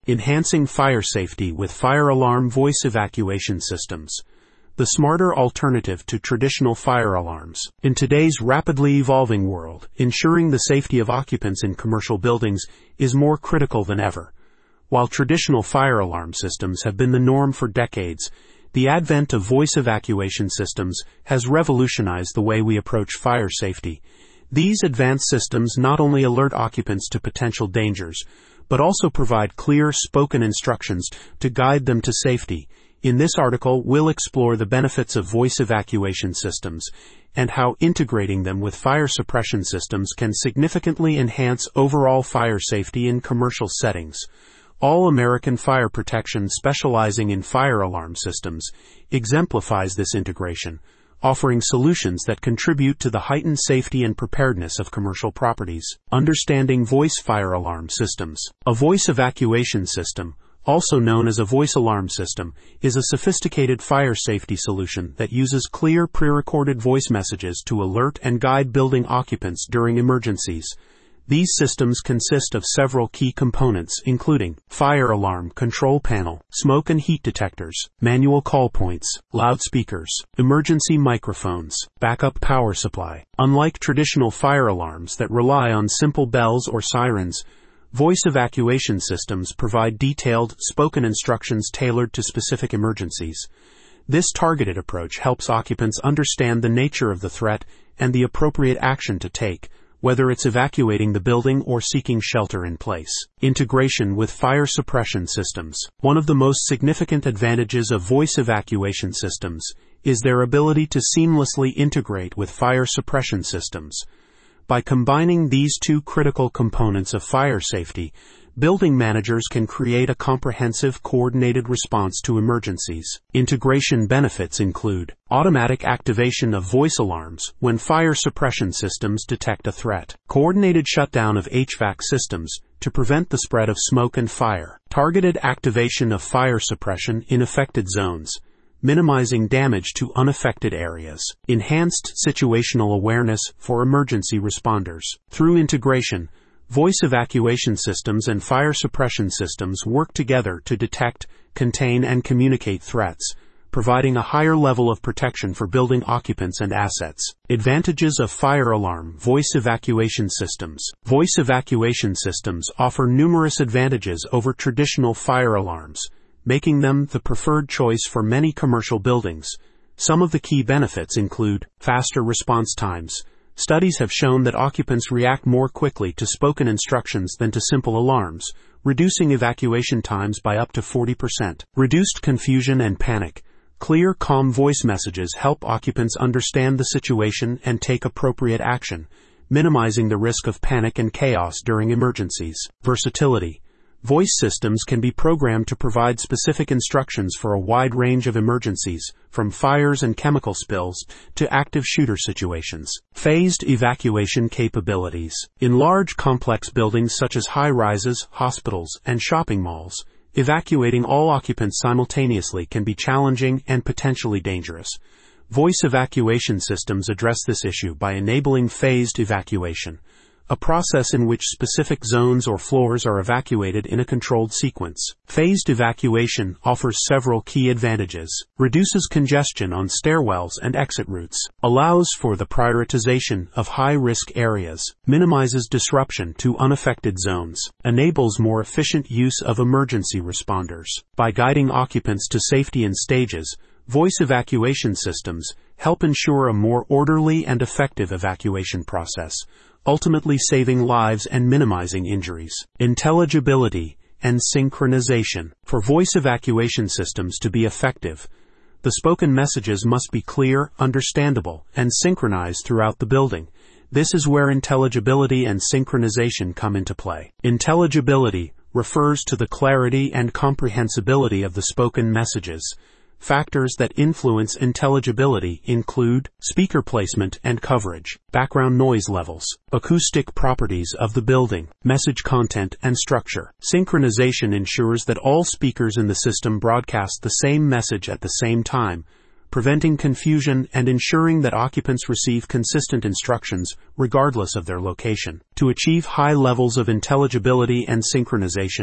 Enhancing fire safety with fire alarm voice evacuation systems. The smarter alternative to traditional fire alarms. In today's rapidly evolving world, ensuring the safety of occupants in commercial buildings is more critical than ever. While traditional fire alarm systems have been the norm for decades, the advent of voice evacuation systems has revolutionized the way we approach fire safety. These advanced systems not only alert occupants to potential dangers, but also provide clear spoken instructions to guide them to safety. In this article, we'll explore the benefits of voice evacuation systems and how integrating them with fire suppression systems can significantly enhance overall fire safety in commercial settings. All American Fire Protection, specializing in fire alarm systems, exemplifies this integration, offering solutions that contribute to the heightened safety and preparedness of commercial properties. Understanding voice fire alarm systems. A voice evacuation system, also known as a voice alarm system, is a sophisticated fire safety solution that uses clear pre-recorded voice messages to alert and guide building occupants during emergencies. These systems consist of several key components, including fire alarm control panel, smoke and heat detectors, manual call points, loudspeakers, emergency microphones, backup power supply. Unlike traditional fire alarms that rely on simple bells or sirens, voice evacuation systems provide detailed, spoken instructions tailored to specific emergencies. This targeted approach helps occupants understand the nature of the threat and the appropriate action to take, whether it's evacuating the building or seeking shelter in place. Integration with fire suppression systems. One of the most significant advantages of voice evacuation systems is their ability to seamlessly integrate with fire suppression systems. By combining these two critical components of fire safety, building managers can create a comprehensive, coordinated response to emergencies. Integration benefits include automatic activation of voice alarms when fire suppression systems detect a threat, coordinated shutdown of HVAC systems to prevent the spread of smoke and fire, targeted activation of fire suppression in affected zones, minimizing damage to unaffected areas, enhanced situational awareness for emergency responders. Through integration, voice evacuation systems and fire suppression systems work together to detect, contain, and communicate threats, providing a higher level of protection for building occupants and assets. Advantages of fire alarm voice evacuation systems. Voice evacuation systems offer numerous advantages over traditional fire alarms, making them the preferred choice for many commercial buildings. Some of the key benefits include faster response times. Studies have shown that occupants react more quickly to spoken instructions than to simple alarms, reducing evacuation times by up to 40%. Reduced confusion and panic. Clear, calm voice messages help occupants understand the situation and take appropriate action, minimizing the risk of panic and chaos during emergencies. Versatility. Voice systems can be programmed to provide specific instructions for a wide range of emergencies, from fires and chemical spills to active shooter situations. Phased evacuation capabilities. In large, complex buildings such as high-rises, hospitals, and shopping malls, evacuating all occupants simultaneously can be challenging and potentially dangerous. Voice evacuation systems address this issue by enabling phased evacuation, a process in which specific zones or floors are evacuated in a controlled sequence. Phased evacuation offers several key advantages, reduces congestion on stairwells and exit routes, allows for the prioritization of high-risk areas, minimizes disruption to unaffected zones, enables more efficient use of emergency responders. By guiding occupants to safety in stages, voice evacuation systems help ensure a more orderly and effective evacuation process, ultimately saving lives and minimizing injuries. Intelligibility and synchronization. For voice evacuation systems to be effective, the spoken messages must be clear, understandable, and synchronized throughout the building. This is where intelligibility and synchronization come into play. Intelligibility refers to the clarity and comprehensibility of the spoken messages. Factors that influence intelligibility include speaker placement and coverage, background noise levels, acoustic properties of the building, message content and structure. Synchronization ensures that all speakers in the system broadcast the same message at the same time, preventing confusion and ensuring that occupants receive consistent instructions regardless of their location. To achieve high levels of intelligibility and synchronization,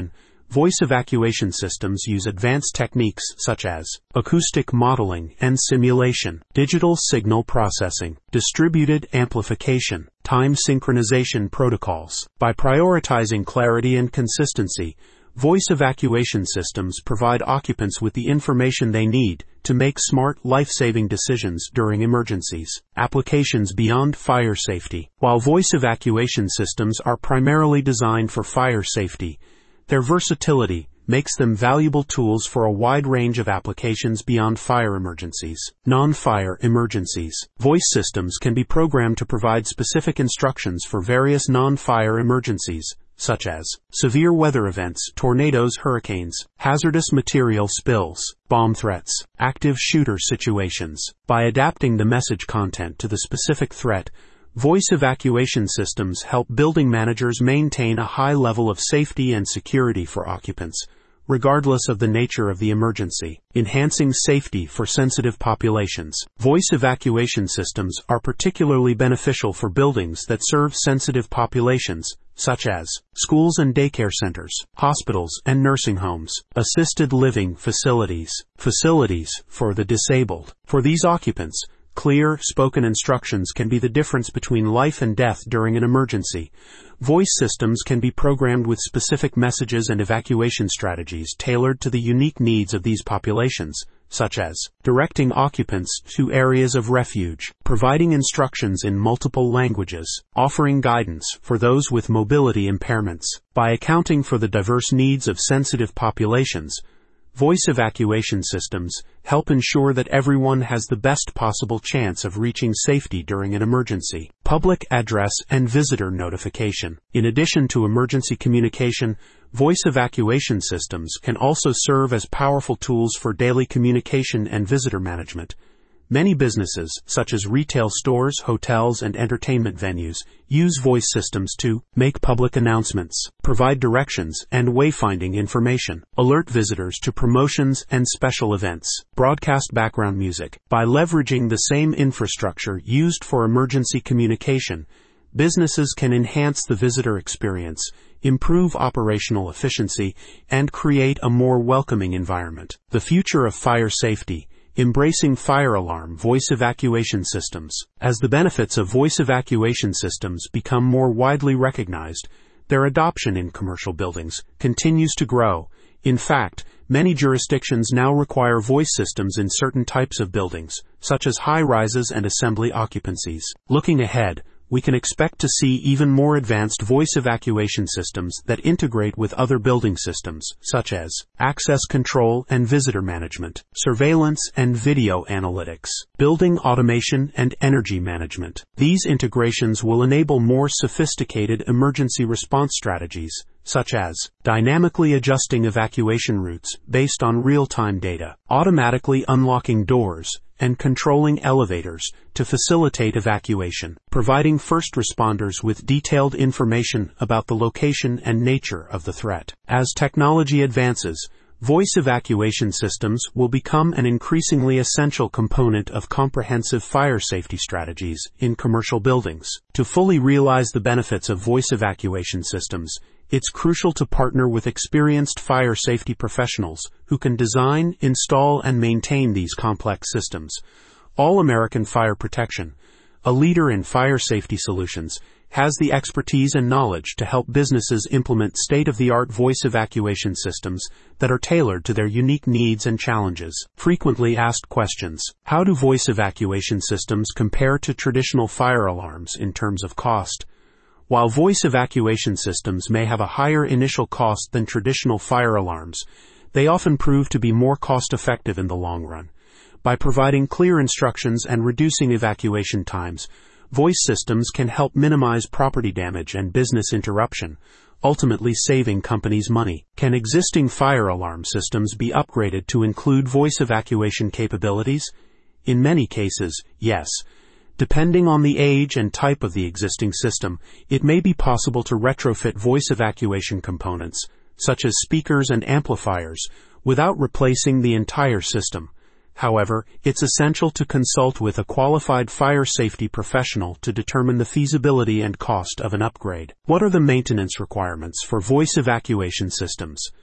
voice evacuation systems use advanced techniques such as acoustic modeling and simulation, digital signal processing, distributed amplification, time synchronization protocols. By prioritizing clarity and consistency, voice evacuation systems provide occupants with the information they need to make smart, life-saving decisions during emergencies. Applications beyond fire safety. While voice evacuation systems are primarily designed for fire safety, their versatility makes them valuable tools for a wide range of applications beyond fire emergencies. Non-fire emergencies. Voice systems can be programmed to provide specific instructions for various non-fire emergencies, such as severe weather events, tornadoes, hurricanes, hazardous material spills, bomb threats, active shooter situations. By adapting the message content to the specific threat, voice evacuation systems help building managers maintain a high level of safety and security for occupants, regardless of the nature of the emergency. Enhancing safety for sensitive populations. Voice evacuation systems are particularly beneficial for buildings that serve sensitive populations, such as schools and daycare centers, hospitals and nursing homes, assisted living facilities, facilities for the disabled. For these occupants, clear, spoken instructions can be the difference between life and death during an emergency. Voice systems can be programmed with specific messages and evacuation strategies tailored to the unique needs of these populations, such as directing occupants to areas of refuge, providing instructions in multiple languages, offering guidance for those with mobility impairments. By accounting for the diverse needs of sensitive populations, voice evacuation systems help ensure that everyone has the best possible chance of reaching safety during an emergency. Public address and visitor notification. In addition to emergency communication, voice evacuation systems can also serve as powerful tools for daily communication and visitor management. Many businesses, such as retail stores, hotels, and entertainment venues, use voice systems to make public announcements, provide directions and wayfinding information, alert visitors to promotions and special events, broadcast background music. By leveraging the same infrastructure used for emergency communication, businesses can enhance the visitor experience, improve operational efficiency, and create a more welcoming environment. The future of fire safety. Embracing fire alarm voice evacuation systems. As the benefits of voice evacuation systems become more widely recognized, their adoption in commercial buildings continues to grow. In fact, many jurisdictions now require voice systems in certain types of buildings, such as high-rises and assembly occupancies. Looking ahead, we can expect to see even more advanced voice evacuation systems that integrate with other building systems, such as access control and visitor management, surveillance and video analytics, building automation and energy management. These integrations will enable more sophisticated emergency response strategies, such as dynamically adjusting evacuation routes based on real-time data, automatically unlocking doors, and controlling elevators to facilitate evacuation, providing first responders with detailed information about the location and nature of the threat. As technology advances, voice evacuation systems will become an increasingly essential component of comprehensive fire safety strategies in commercial buildings. To fully realize the benefits of voice evacuation systems, it's crucial to partner with experienced fire safety professionals who can design, install, and maintain these complex systems. All American Fire Protection, a leader in fire safety solutions, has the expertise and knowledge to help businesses implement state-of-the-art voice evacuation systems that are tailored to their unique needs and challenges. Frequently asked questions. How do voice evacuation systems compare to traditional fire alarms in terms of cost? While voice evacuation systems may have a higher initial cost than traditional fire alarms, they often prove to be more cost-effective in the long run. By providing clear instructions and reducing evacuation times, voice systems can help minimize property damage and business interruption, ultimately saving companies money. Can existing fire alarm systems be upgraded to include voice evacuation capabilities? In many cases, yes. Depending on the age and type of the existing system, it may be possible to retrofit voice evacuation components, such as speakers and amplifiers, without replacing the entire system. However, it's essential to consult with a qualified fire safety professional to determine the feasibility and cost of an upgrade. What are the maintenance requirements for voice evacuation systems?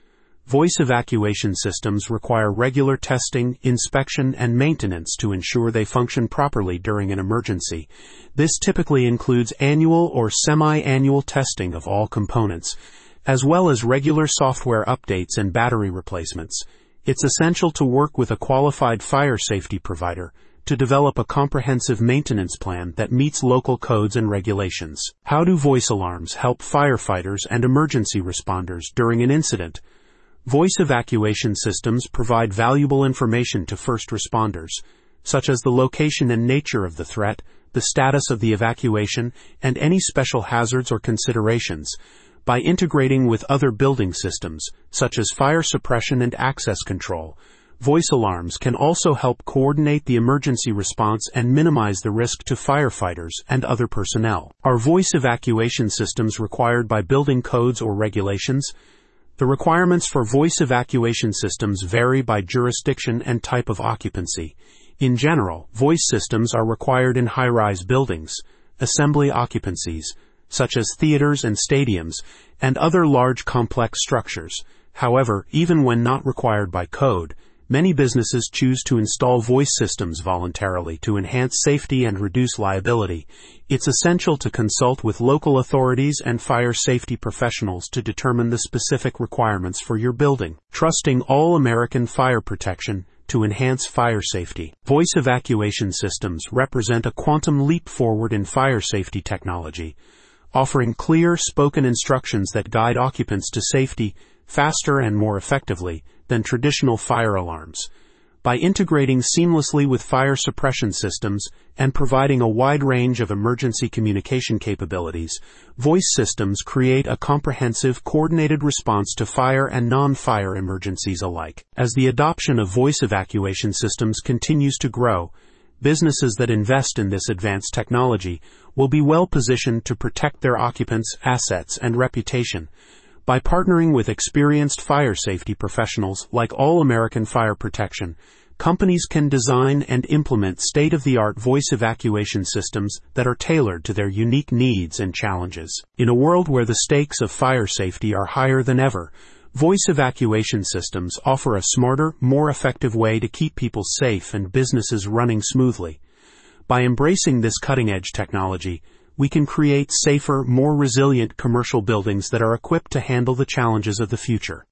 Voice evacuation systems require regular testing, inspection, and maintenance to ensure they function properly during an emergency. This typically includes annual or semi-annual testing of all components, as well as regular software updates and battery replacements. It's essential to work with a qualified fire safety provider to develop a comprehensive maintenance plan that meets local codes and regulations. How do voice alarms help firefighters and emergency responders during an incident? Voice evacuation systems provide valuable information to first responders, such as the location and nature of the threat, the status of the evacuation, and any special hazards or considerations. By integrating with other building systems, such as fire suppression and access control, voice alarms can also help coordinate the emergency response and minimize the risk to firefighters and other personnel. Are voice evacuation systems required by building codes or regulations? The requirements for voice evacuation systems vary by jurisdiction and type of occupancy. In general, voice systems are required in high-rise buildings, assembly occupancies, such as theaters and stadiums, and other large complex structures. However, even when not required by code, many businesses choose to install voice systems voluntarily to enhance safety and reduce liability. It's essential to consult with local authorities and fire safety professionals to determine the specific requirements for your building. Trusting all-American fire protection to enhance fire safety. Voice evacuation systems represent a quantum leap forward in fire safety technology, offering clear, spoken instructions that guide occupants to safety faster and more effectively than traditional fire alarms. By integrating seamlessly with fire suppression systems and providing a wide range of emergency communication capabilities, voice systems create a comprehensive, coordinated response to fire and non-fire emergencies alike. As the adoption of voice evacuation systems continues to grow, businesses that invest in this advanced technology will be well positioned to protect their occupants, assets, and reputation. By partnering with experienced fire safety professionals like All American Fire Protection, companies can design and implement state-of-the-art voice evacuation systems that are tailored to their unique needs and challenges. In a world where the stakes of fire safety are higher than ever, voice evacuation systems offer a smarter, more effective way to keep people safe and businesses running smoothly. By embracing this cutting-edge technology, we can create safer, more resilient commercial buildings that are equipped to handle the challenges of the future.